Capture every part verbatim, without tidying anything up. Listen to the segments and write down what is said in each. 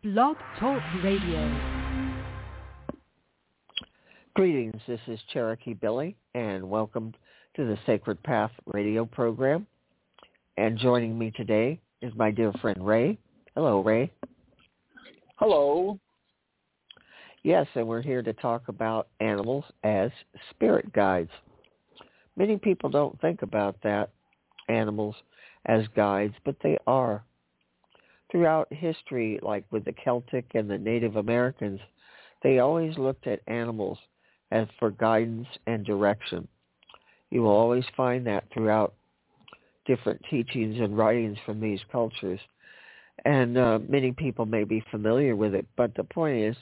Blog Talk Radio. Greetings, this is Cherokee Billy, and welcome to the Sacred Path radio program. And joining me today is my dear friend Ray. Hello, Ray. Hello. Yes, and we're here to talk about animals as spirit guides. Many people don't think about that, animals as guides, but they are. Throughout history, like with the Celtic and the Native Americans, they always looked at animals as for guidance and direction. You will always find that throughout different teachings and writings from these cultures. And uh, many people may be familiar with it, but the point is,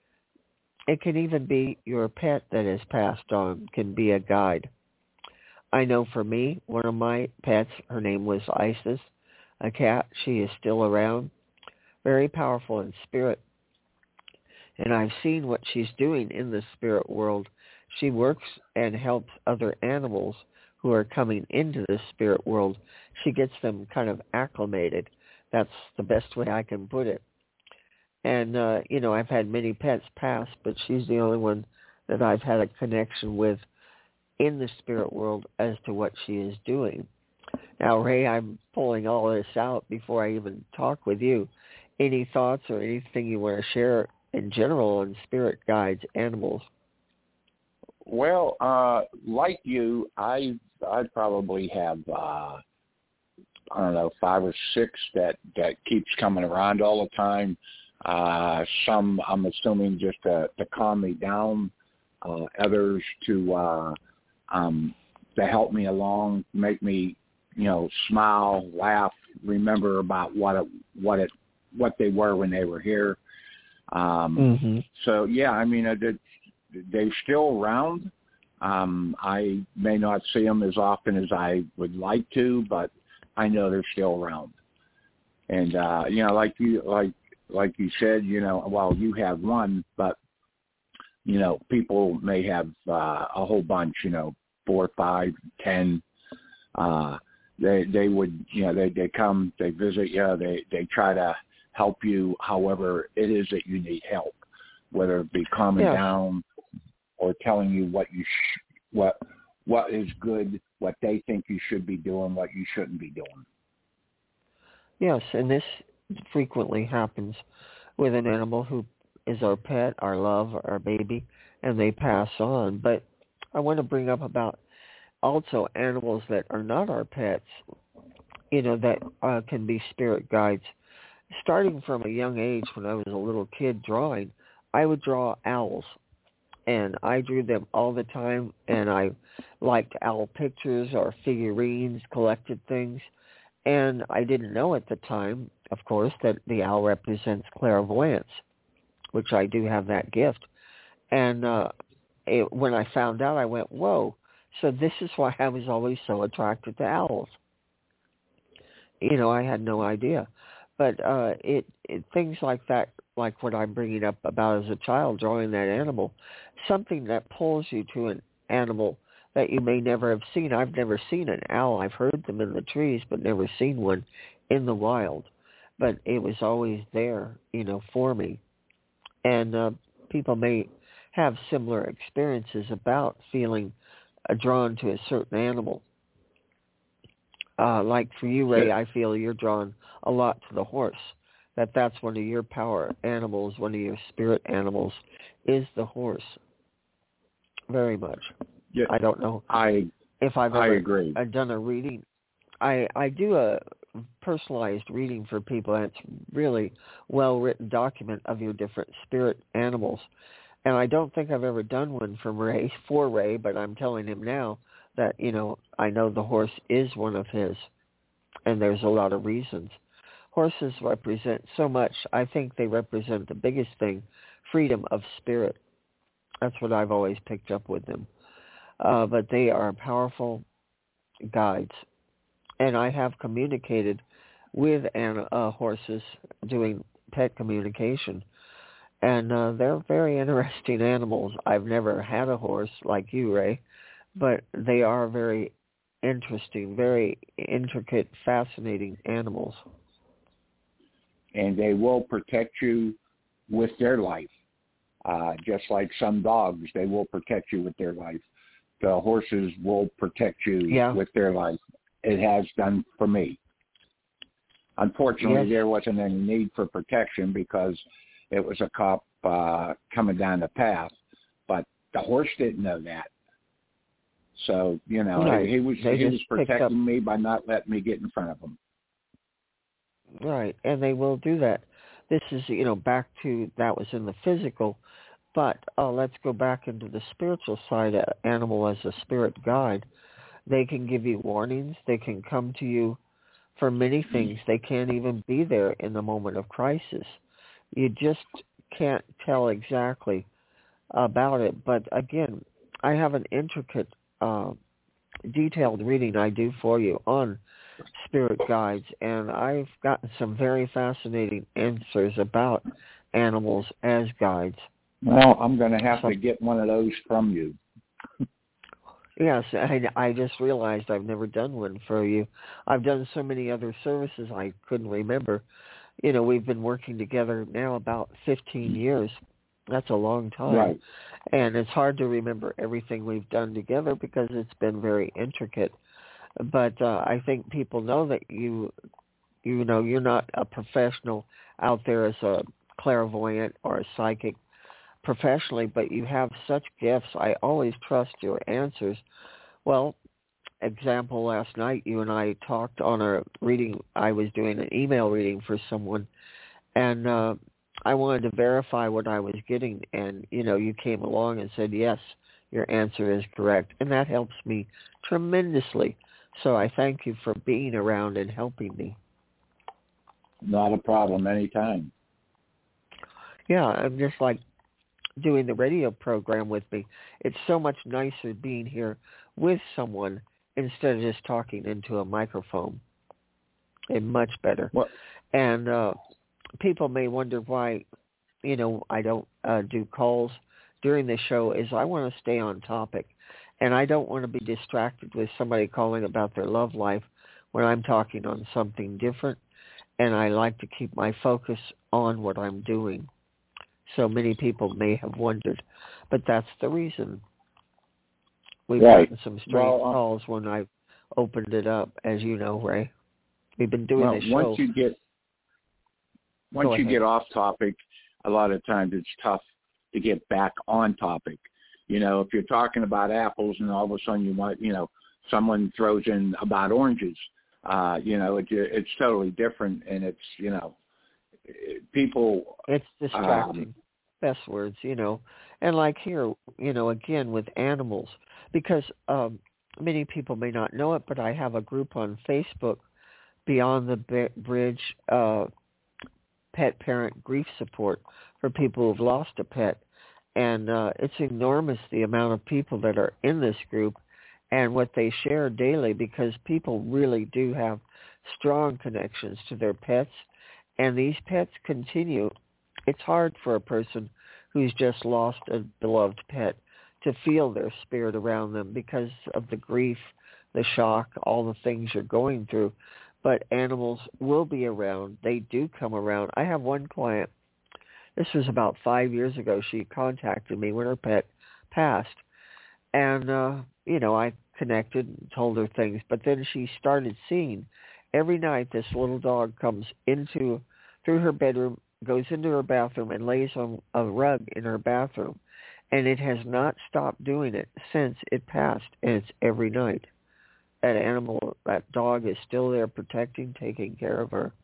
it can even be your pet that is passed on, can be a guide. I know for me, one of my pets, her name was Isis, a cat. She is still around, very powerful in spirit. And I've seen what she's doing in the spirit world. She works and helps other animals who are coming into the spirit world. She gets them kind of acclimated. That's the best way I can put it. And, uh, you know, I've had many pets pass, but she's the only one that I've had a connection with in the spirit world as to what she is doing. Now, Ray, I'm pulling all this out before I even talk with you. Any thoughts or anything you want to share in general on spirit guides, animals? Well, uh, like you, I I probably have uh, I don't know five or six that, that keeps coming around all the time. Uh, some I'm assuming just to, to calm me down. Uh, others to uh, um, to help me along, make me you know smile, laugh, remember about what it, what it what they were when they were here. Um, mm-hmm. So yeah, I mean, it, it, they're still around. Um, I may not see them as often as I would like to, but I know they're still around. And uh, you know, like you like like you said, you know, well, you have one, but you know, people may have uh, a whole bunch. You know, four, five, ten. Uh, they they would you know they they come, they visit you, they they try to help you however it is that you need help, whether it be calming yes. down or telling you what you sh- what what is good, what they think you should be doing, what you shouldn't be doing. Yes, and this frequently happens with an animal who is our pet, our love, our baby, and they pass on. But I want to bring up about also animals that are not our pets, you know, that uh, can be spirit guides. Starting from a young age, when I was a little kid drawing, I would draw owls, and I drew them all the time, and I liked owl pictures or figurines, collected things, and I didn't know at the time, of course, that the owl represents clairvoyance, which I do have that gift. And uh, it, when I found out, I went, whoa, so this is why I was always so attracted to owls. You know, I had no idea. But uh, it, it things like that, like what I'm bringing up about as a child, drawing that animal, something that pulls you to an animal that you may never have seen. I've never seen an owl. I've heard them in the trees, but never seen one in the wild. But it was always there, you know, for me. And uh, people may have similar experiences about feeling uh, drawn to a certain animal. Uh, like for you, Ray, I feel you're drawn a lot to the horse, that that's one of your power animals, one of your spirit animals, is the horse. Very much. Yeah, I don't know I if I've I ever agree. done a reading. I, I do a personalized reading for people, and it's really well-written document of your different spirit animals. And I don't think I've ever done one from Ray, for Ray, but I'm telling him now that, you know, I know the horse is one of his, and there's a lot of reasons. Horses represent so much. I think they represent the biggest thing, freedom of spirit. That's what I've always picked up with them. Uh, but they are powerful guides. And I have communicated with an, uh, horses doing pet communication. And uh, they're very interesting animals. I've never had a horse like you, Ray, but they are very interesting, very intricate, fascinating animals. and they will protect you with their life. Uh, just like some dogs, they will protect you with their life. The horses will protect you yeah. with their life. It has done for me. Unfortunately, yes. there wasn't any need for protection because it was a cop uh, coming down the path, but the horse didn't know that. So, you know, right. he was they he was protecting up... me by not letting me get in front of him. Right, and they will do that. This is, you know, back to, that was in the physical, but uh, let's go back into the spiritual side. An animal as a spirit guide, they can give you warnings. They can come to you for many things. They can't even be there in the moment of crisis. You just can't tell exactly about it. But again, I have an intricate, uh, detailed reading I do for you on spirit guides, and I've gotten some very fascinating answers about animals as guides. Well, I'm going to have so, to get one of those from you. Yes, I, I just realized I've never done one for you. I've done so many other services I couldn't remember. You know, we've been working together now about fifteen years. That's a long time. Right. And it's hard to remember everything we've done together because it's been very intricate. But uh, I think people know that you, you know, you're not a professional out there as a clairvoyant or a psychic professionally, but you have such gifts. I always trust your answers. Well, example, last night you and I talked on a reading. I was doing an email reading for someone, and uh, I wanted to verify what I was getting, and, you know, you came along and said, yes, your answer is correct, and that helps me tremendously. So I thank you for being around and helping me. Not a problem, anytime. Yeah, I'm just like doing the radio program with me. It's so much nicer being here with someone instead of just talking into a microphone. It's much better. What? And uh, people may wonder why, you know, I don't uh, do calls during the show, is I want to stay on topic. And I don't want to be distracted with somebody calling about their love life when I'm talking on something different. And I like to keep my focus on what I'm doing. So many people may have wondered, but that's the reason. We've right. gotten some strange well, um, calls when I opened it up, as you know, Ray. We've been doing well, this show. Once you get once you get off topic, a lot of times it's tough to get back on topic. You know, if you're talking about apples and all of a sudden you want, you know, someone throws in about oranges, uh, you know, it, it's totally different, and it's, you know, people. It's distracting. Um, Best words, you know. And like here, you know, again with animals, because um, many people may not know it, but I have a group on Facebook, Beyond the Bridge uh, Pet Parent Grief Support, for people who've lost a pet. And uh, it's enormous, the amount of people that are in this group and what they share daily, because people really do have strong connections to their pets. And these pets continue. It's hard for a person who's just lost a beloved pet to feel their spirit around them because of the grief, the shock, all the things you're going through. But animals will be around. They do come around. I have one client. This was about five years ago. She contacted me when her pet passed. And, uh, you know, I connected and told her things. But then she started seeing every night this little dog comes into, through her bedroom, goes into her bathroom and lays on a rug in her bathroom. And it has not stopped doing it since it passed. And it's every night. That animal, that dog is still there protecting, taking care of her.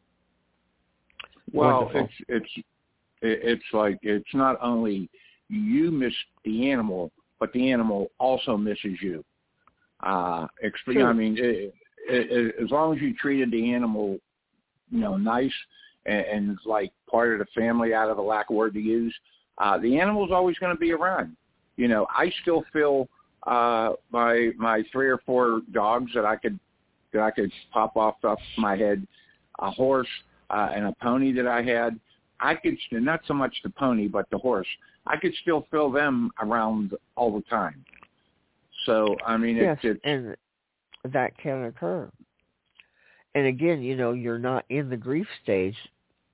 Well, Wonderful. it's it's it's like it's not only you miss the animal, but the animal also misses you. Uh, I mean, it, it, as long as you treated the animal, you know, nice and, and like part of the family, out of a lack of word to use, uh, the animal's always going to be around. You know, I still feel uh, my my three or four dogs that I could that I could pop off off my head, a horse uh, and a pony that I had. I could, not so much the pony, but the horse, I could still feel them around all the time. So, I mean, yes, it's, it's... and that can occur. And again, you know, you're not in the grief stage.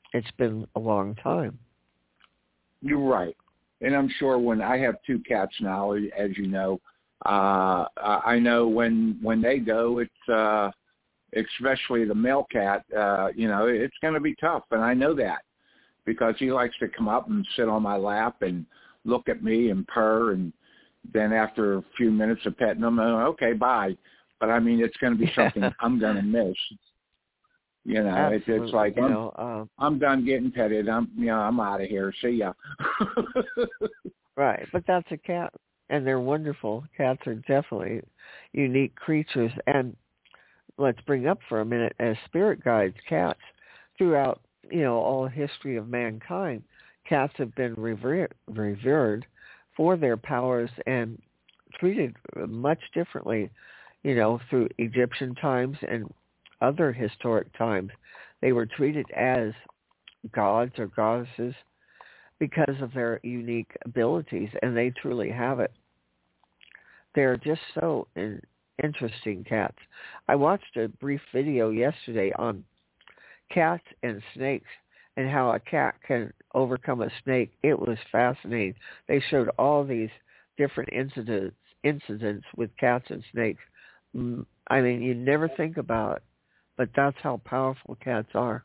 it's been a long time. You're right. And I'm sure when I have two cats now, as you know, uh, I know when when they go, it's uh, especially the male cat, uh, you know, it's going to be tough. And I know that because he likes to come up and sit on my lap and look at me and purr. And then after a few minutes of petting him, I'm, okay, bye. But, I mean, it's going to be something I'm going to miss. You know, it's, it's like, you I'm, know, uh, I'm done getting petted. I'm, you know, I'm out of here. See ya. Right. But that's a cat, and they're wonderful. Cats are definitely unique creatures. And let's bring up for a minute, as spirit guides, cats, throughout, you know, all history of mankind, cats have been revered, revered for their powers and treated much differently, you know, through Egyptian times and other historic times. They were treated as gods or goddesses because of their unique abilities, and they truly have it. They're just so in, interesting cats. I watched a brief video yesterday on cats and snakes and how a cat can overcome a snake. It was fascinating. They showed all these different incidents incidents with cats and snakes. I mean, you never think about it, but that's how powerful cats are.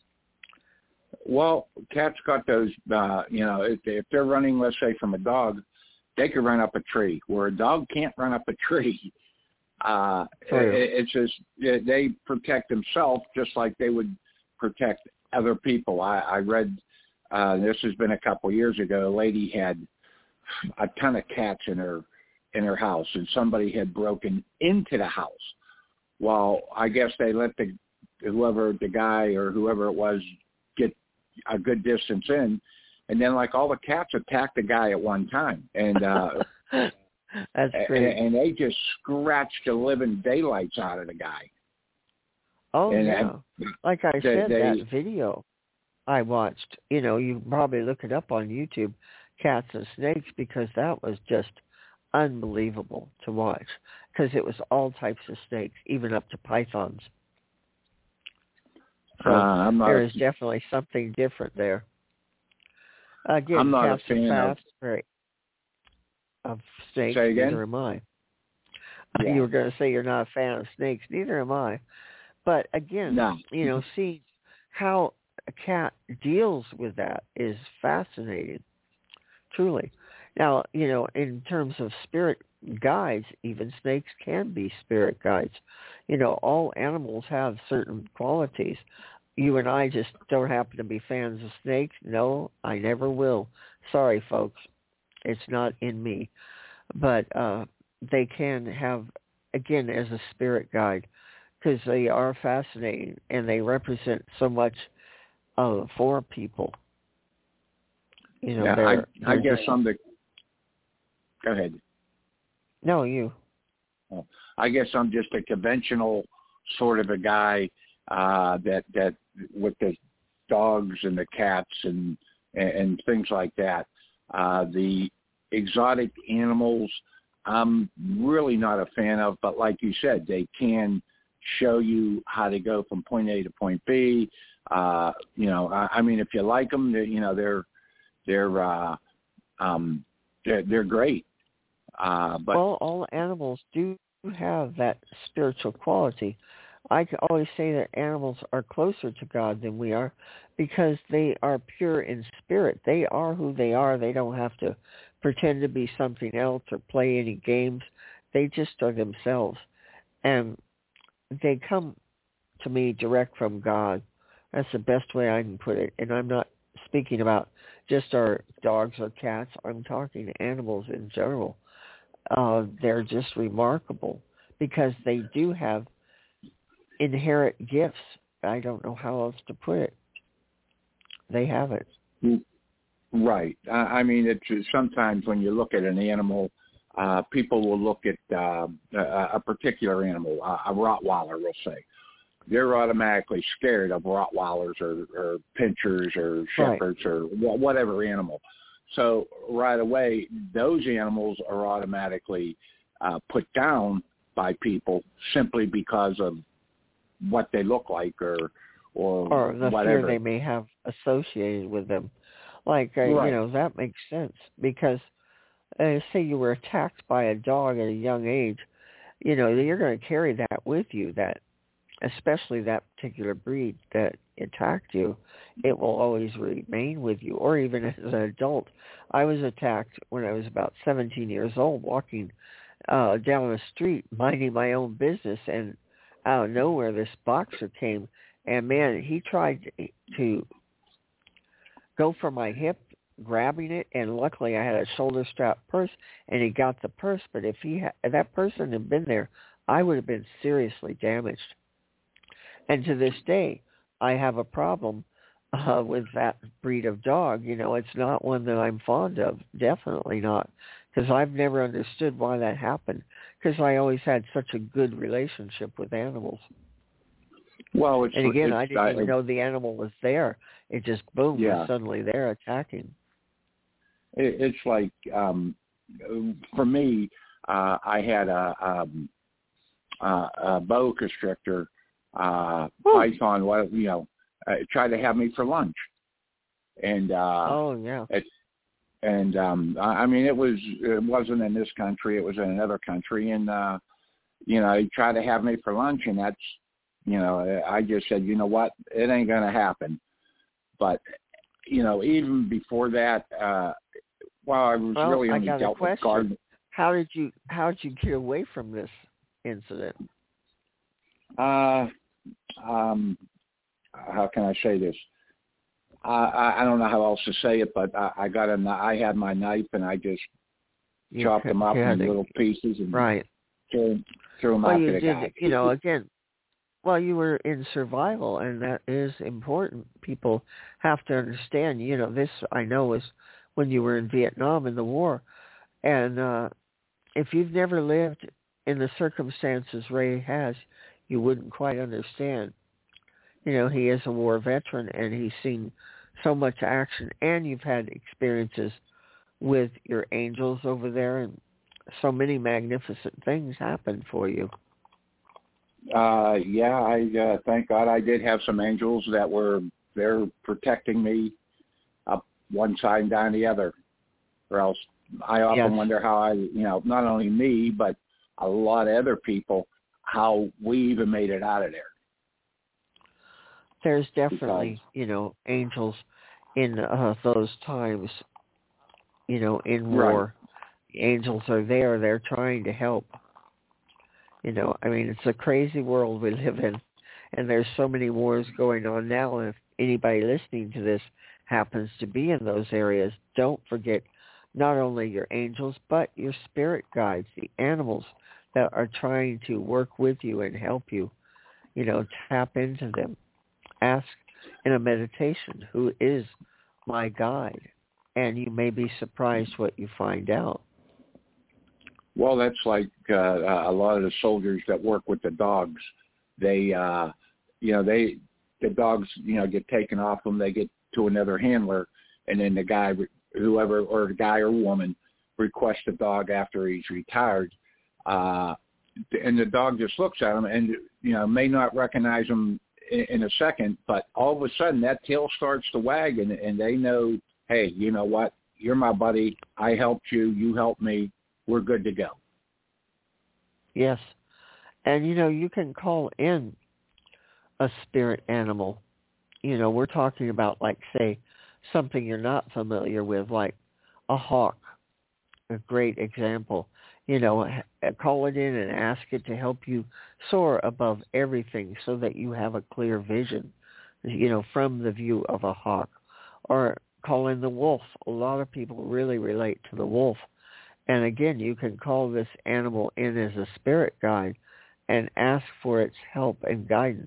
Well, cats got those, uh, you know, if, if they're running, let's say, from a dog, they could run up a tree, where a dog can't run up a tree. Uh, it, it's just, they protect themselves just like they would protect other people. I, I read, uh, this has been a couple years ago, a lady had a ton of cats in her in her house, and somebody had broken into the house. Well, I guess they let the whoever the guy or whoever it was get a good distance in, and then like all the cats attacked the guy at one time, and uh, that's great. And, and they just scratched the living daylights out of the guy. Oh and, yeah, and like I they, said, they, that video I watched. You know, you probably look it up on YouTube, Cats and Snakes, because that was just unbelievable to watch, because it was all types of snakes, even up to pythons. So uh, I'm not, there is definitely something different there. Again, I'm not cats a fan are of, fast, right, of snakes. Say again? Neither am I. Yeah. You were going to say you're not a fan of snakes. Neither am I. But again, no. you know, see how a cat deals with that is fascinating, truly. Now, you know, in terms of spirit guides, even snakes can be spirit guides. You know, all animals have certain qualities. You and I just don't happen to be fans of snakes. No, I never will. Sorry, folks. It's not in me. But uh, they can have, again, as a spirit guide, because they are fascinating and they represent so much uh, for people. You know, yeah, they're, I, they're I guess just, I'm the, go ahead. No, you. I guess I'm just a conventional sort of a guy uh, that, that with the dogs and the cats and, and things like that. Uh, the exotic animals, I'm really not a fan of, but like you said, they can show you how to go from point A to point B. Uh, you know, I, I mean, if you like them, you know, they're they're uh, um, they're, they're great. Uh, but well, all animals do have that spiritual quality. I can always say that animals are closer to God than we are because they are pure in spirit. They are who they are. They don't have to pretend to be something else or play any games. They just are themselves. And they come to me direct from God. That's the best way I can put it. And I'm not speaking about just our dogs or cats. I'm talking animals in general. Uh, they're just remarkable because they do have inherent gifts. I don't know how else to put it. They have it. Right. I, I mean, it's sometimes when you look at an animal, uh, people will look at uh, a, a particular animal, a, a Rottweiler, we'll say. They're automatically scared of Rottweilers or, or pinchers or shepherds right. or whatever animal. So right away, those animals are automatically uh, put down by people simply because of what they look like or or, or the whatever. fear they may have associated with them. Like, uh, right. you know, that makes sense because uh, say you were attacked by a dog at a young age, you know, you're going to carry that with you, that especially that particular breed that attacked you, it will always remain with you. Or even as an adult, I was attacked when I was about seventeen years old, walking uh, down the street, minding my own business, and out of nowhere, this boxer came, and man, he tried to go for my hip, grabbing it, and luckily I had a shoulder strap purse, and he got the purse. But if he ha- if that person had been there, I would have been seriously damaged. And to this day, I have a problem uh, with that breed of dog. You know, it's not one that I'm fond of, definitely not, because I've never understood why that happened, because I always had such a good relationship with animals. Well, it's, and again, it's, I didn't I, even know the animal was there. It just, boom, yeah. was suddenly there attacking. It, it's like, um, for me, uh, I had a, um, uh, a boa constrictor, uh, python, what, you know, uh, tried to have me for lunch. And, uh, oh, yeah. It, and, um, I mean, it was, it wasn't in this country. It was in another country. And, uh, you know, he tried to have me for lunch, and that's, you know, I just said, you know what, it ain't going to happen. But, you know, even before that, uh, well, I was well, really I only got dealt a question. with garden. How did you, how did you get away from this incident? Uh, um, how can I say this? I, I don't know how else to say it, but I, I got a, I had my knife, and I just You chopped them up in it. little pieces and right. threw, threw them well, out you to the did, guy. You know, again, well, you were in survival, and that is important. People have to understand, you know, this I know was when you were in Vietnam in the war. And uh, if you've never lived in the circumstances Ray has, you wouldn't quite understand. You know, he is a war veteran, and he's seen so much action, and you've had experiences with your angels over there, and so many magnificent things happened for you. Uh, yeah, I uh, thank God I did have some angels that were there protecting me up one side and down the other. Or else I often yes. wonder how I, you know, not only me, but a lot of other people, how we even made it out of there. There's definitely, because, you know, angels in uh, those times, you know, in war. Right. Angels are there. They're trying to help. You know, I mean, it's a crazy world we live in, and there's so many wars going on now. And if anybody listening to this happens to be in those areas, don't forget not only your angels, but your spirit guides, the animals that are trying to work with you and help you. You know, tap into them. Ask in a meditation, who is my guide? And you may be surprised what you find out. Well, that's like uh, a lot of the soldiers that work with the dogs. They, uh, you know, they the dogs, you know, get taken off them. They get to another handler, and then the guy, whoever, or the guy or woman, requests the dog after he's retired, uh, and the dog just looks at him, and you know, may not recognize him in, in a second, but all of a sudden that tail starts to wag, and, and they know, hey, you know what? You're my buddy. I helped you. You helped me. We're good to go. Yes. And, you know, you can call in a spirit animal. You know, we're talking about, like, say, something you're not familiar with, like a hawk, a great example. You know, call it in and ask it to help you soar above everything so that you have a clear vision, you know, from the view of a hawk. Or call in the wolf. A lot of people really relate to the wolf. And again, you can call this animal in as a spirit guide and ask for its help and guidance.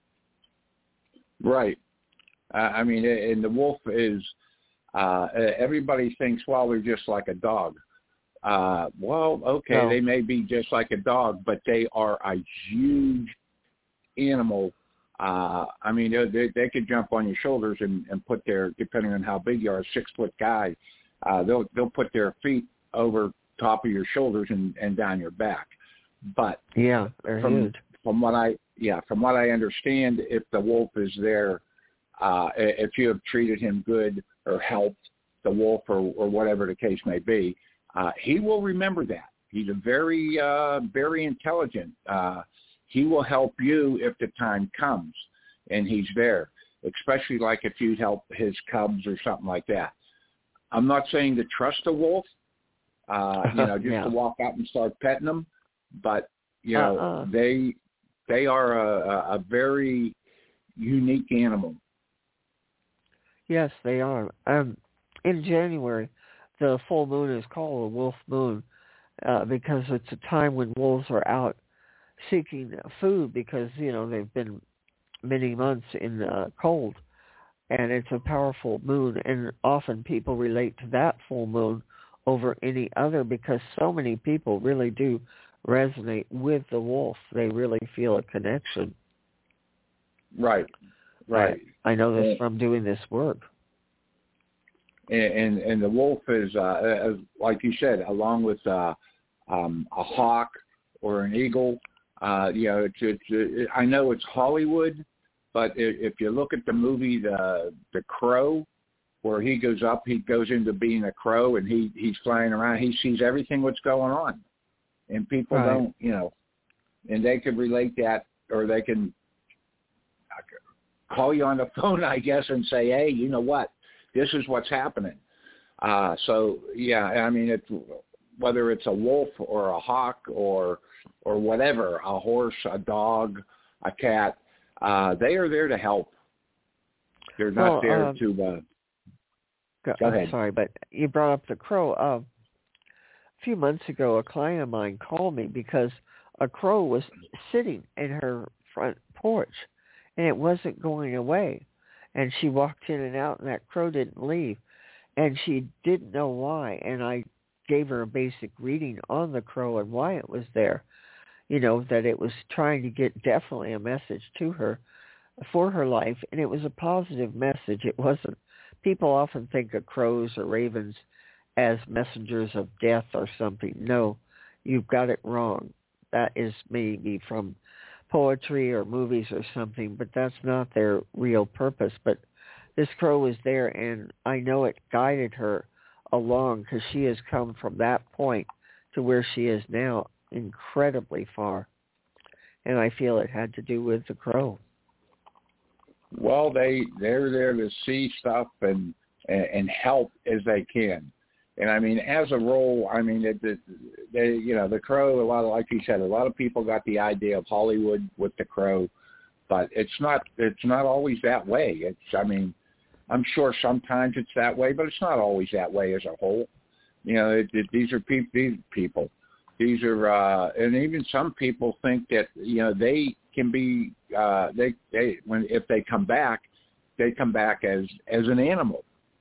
Right. Uh, I mean, and the wolf is, uh, everybody thinks, well, they're just like a dog. Uh, well, okay, no. They may be just like a dog, but they are a huge animal. Uh, I mean, they, they could jump on your shoulders and, and put their, depending on how big you are, a six-foot guy, uh, they'll they'll put their feet over top of your shoulders and, and down your back. But yeah, they're from huge. from what I yeah, from what I understand, if the wolf is there, uh, if you have treated him good or helped the wolf or, or whatever the case may be, uh, he will remember that. He's a very, uh, very intelligent. Uh, he will help you if the time comes and he's there, especially like if you help his cubs or something like that. I'm not saying to trust a wolf, uh, you know, just yeah. to walk out and start petting them, but, you know, uh-uh. they they are a, a very unique animal. Yes, they are. Um, in January, the full moon is called a wolf moon uh, because it's a time when wolves are out seeking food because, you know, they've been many months in the cold. And it's a powerful moon, and often people relate to that full moon over any other because so many people really do resonate with the wolf. They really feel a connection. Right, right. I, I know this and, from doing this work. And and, and the wolf is, uh, like you said, along with uh, um, a hawk or an eagle. Uh, you know, it's, it's, it, I know it's Hollywood, but if you look at the movie The The Crow, where he goes up, he goes into being a crow, and he he's flying around. He sees everything what's going on, and people right. don't, you know, and they can relate that, or they can call you on the phone, I guess, and say, hey, you know what, this is what's happening. Uh, so yeah, I mean, it's whether it's a wolf or a hawk or or whatever, a horse, a dog, a cat. Uh, they are there to help. They're not well, there um, to. Uh, go, go ahead. I'm sorry, but you brought up the crow. Uh, a few months ago, a client of mine called me because a crow was sitting in her front porch, and it wasn't going away. And she walked in and out, and that crow didn't leave. And she didn't know why. And I gave her a basic reading on the crow and why it was there. You know, that it was trying to get definitely a message to her for her life, and it was a positive message. It wasn't. People often think of crows or ravens as messengers of death or something. No, you've got it wrong. That is maybe from poetry or movies or something, but that's not their real purpose. But this crow was there, and I know it guided her along because she has come from that point to where she is now incredibly far, and I feel it had to do with the crow. Well, they they're there to see stuff and and help as they can, and I mean, as a role, I mean, it, it, they you know the crow. A lot of, like you said, a lot of people got the idea of Hollywood with the crow, but it's not it's not always that way. It's I mean, I'm sure sometimes it's that way, but it's not always that way as a whole. You know, it, it, these are pe- these people. These are, uh, and even some people think that, you know, they can be, uh, they, they, when, if they come back, they come back as, as an animal.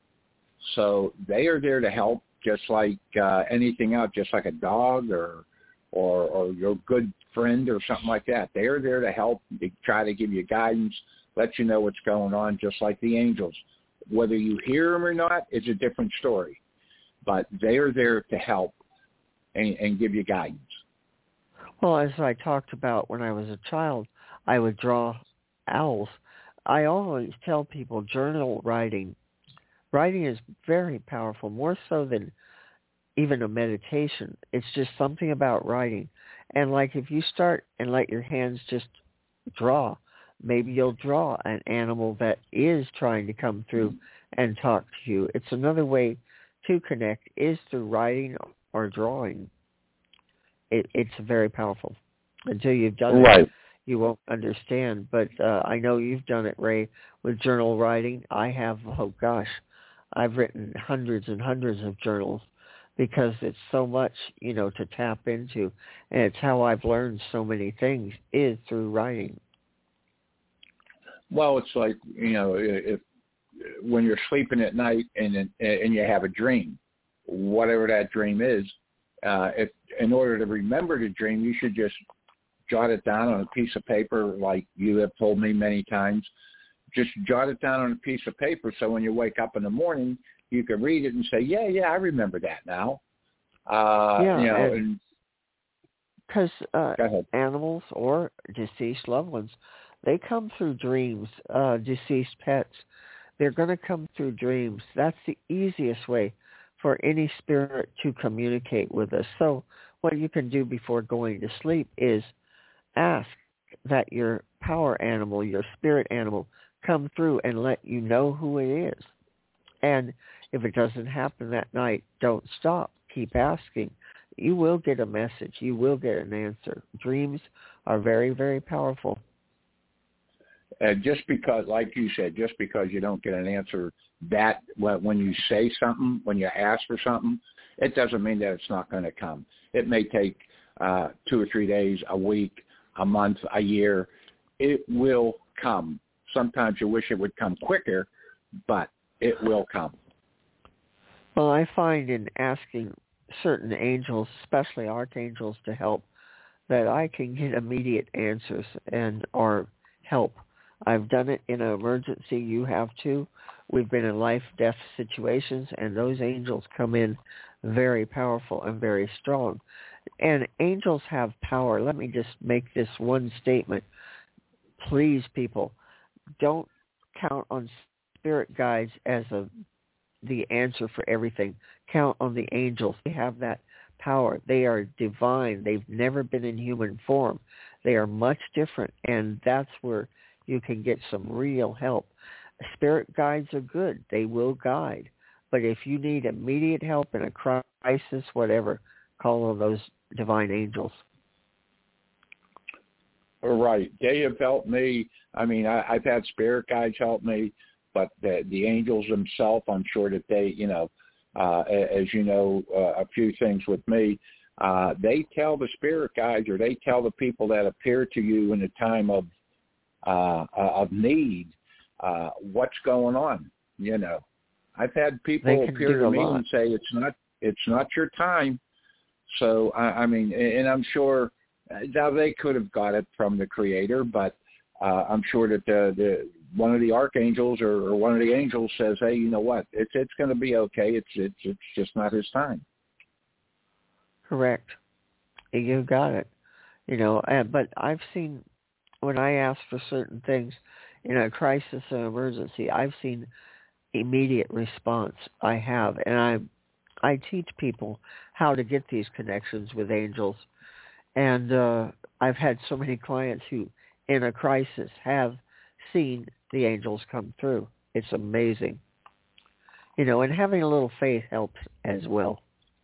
So they are there to help just like, uh, anything else, just like a dog or, or, or your good friend or something like that. They are there to help, to try to give you guidance, let you know what's going on, just like the angels. Whether you hear them or not is a different story, but they are there to help. And, and give you guidance. Well, as I talked about when I was a child, I would draw owls. I always tell people journal writing. Writing is very powerful, more so than even a meditation. It's just something about writing. And like if you start and let your hands just draw, maybe you'll draw an animal that is trying to come through and talk to you. It's another way to connect is through writing or drawing. It, it's very powerful. Until you've done right. it, you won't understand. But uh, I know you've done it, Ray, with journal writing. I have, oh gosh, I've written hundreds and hundreds of journals because it's so much, you know, to tap into. And it's how I've learned so many things is through writing. Well, it's like, you know, if when you're sleeping at night and and you have a dream, whatever that dream is, uh, if in order to remember the dream, you should just jot it down on a piece of paper, like you have told me many times. Just jot it down on a piece of paper, so when you wake up in the morning, you can read it and say, "Yeah, yeah, I remember that now." Uh, yeah, you know, and, and because uh, Go ahead. animals or deceased loved ones, they come through dreams, uh, deceased pets. They're going to come through dreams. That's the easiest way for any spirit to communicate with us. So what you can do before going to sleep is ask that your power animal, your spirit animal, come through and let you know who it is. And if it doesn't happen that night, don't stop. Keep asking. You will get a message. You will get an answer. Dreams are very, very powerful. Uh, just because, like you said, just because you don't get an answer that when you say something, when you ask for something, it doesn't mean that it's not going to come. It may take uh, two or three days, a week, a month, a year. It will come. Sometimes you wish it would come quicker, but it will come. Well, I find in asking certain angels, especially archangels, to help, that I can get immediate answers and or help. I've done it in an emergency. You have too. We've been in life-death situations, and those angels come in very powerful and very strong. And angels have power. Let me just make this one statement. Please, people, don't count on spirit guides as a the answer for everything. Count on the angels. They have that power. They are divine. They've never been in human form. They are much different, and that's where you can get some real help. Spirit guides are good. They will guide. But if you need immediate help in a crisis, whatever, call on those divine angels. Right. They have helped me. I mean, I, I've had spirit guides help me, but the, the angels themselves, I'm sure that they, you know, uh, as you know, uh, a few things with me, uh, they tell the spirit guides, or they tell the people that appear to you in a time of uh, of need, uh, what's going on. You know, I've had people appear to me lot. and say it's not it's not your time. So I, I mean, and I'm sure now they could have got it from the Creator, but uh, I'm sure that the, the one of the archangels or, or one of the angels says, "Hey, you know what? It's it's going to be okay. It's it's it's just not his time." Correct. You got it. You know, uh, but I've seen when I ask for certain things in a crisis or emergency, I've seen immediate response. I have, and I I teach people how to get these connections with angels. And uh, I've had so many clients who, in a crisis, have seen the angels come through. It's amazing. You know, and having a little faith helps as well.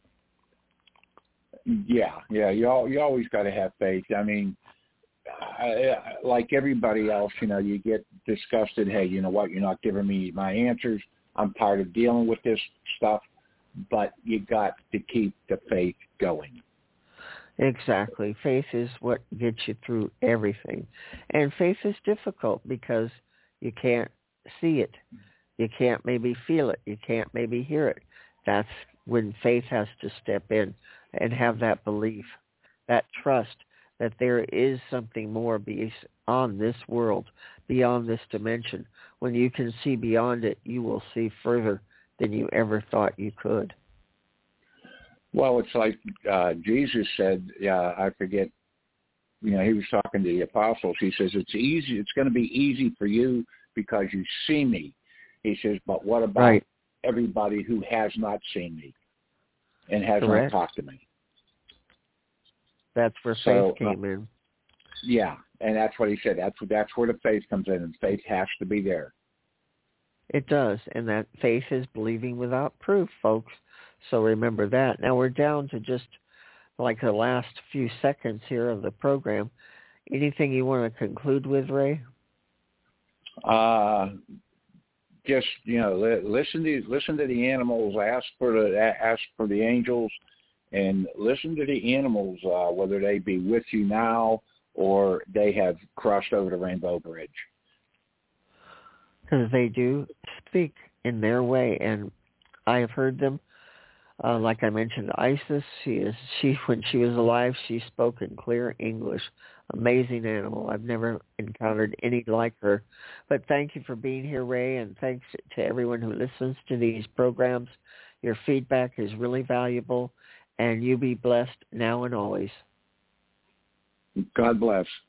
Yeah, yeah. You all, you always got to have faith. I mean, I, like everybody else, you know, you get disgusted. Hey, you know what? You're not giving me my answers. I'm tired of dealing with this stuff. But you got to keep the faith going. Exactly. Faith is what gets you through everything. And faith is difficult because you can't see it. You can't maybe feel it. You can't maybe hear it. That's when faith has to step in and have that belief, that trust that there is something more beyond this world, beyond this dimension. When you can see beyond it, you will see further than you ever thought you could. Well, it's like uh, Jesus said, uh, I forget, you know, he was talking to the apostles. He says, it's easy. It's going to be easy for you because you see me. He says, but what about right. everybody who has not seen me and has Correct. not talked to me? That's where so, faith came uh, in. Yeah, and that's what he said. That's, that's where the faith comes in, and faith has to be there. It does, and that faith is believing without proof, folks. So remember that. Now we're down to just like the last few seconds here of the program. Anything you want to conclude with, Ray? Uh, just you know, li- listen to listen to the animals. Ask for the ask for the angels, and listen to the animals, uh, whether they be with you now or they have crossed over the Rainbow Bridge. Because they do speak in their way, and I have heard them. Uh, like I mentioned, Isis, she is she when she was alive, she spoke in clear English. Amazing animal. I've never encountered any like her. But thank you for being here, Ray, and thanks to everyone who listens to these programs. Your feedback is really valuable, and you be blessed now and always. God bless.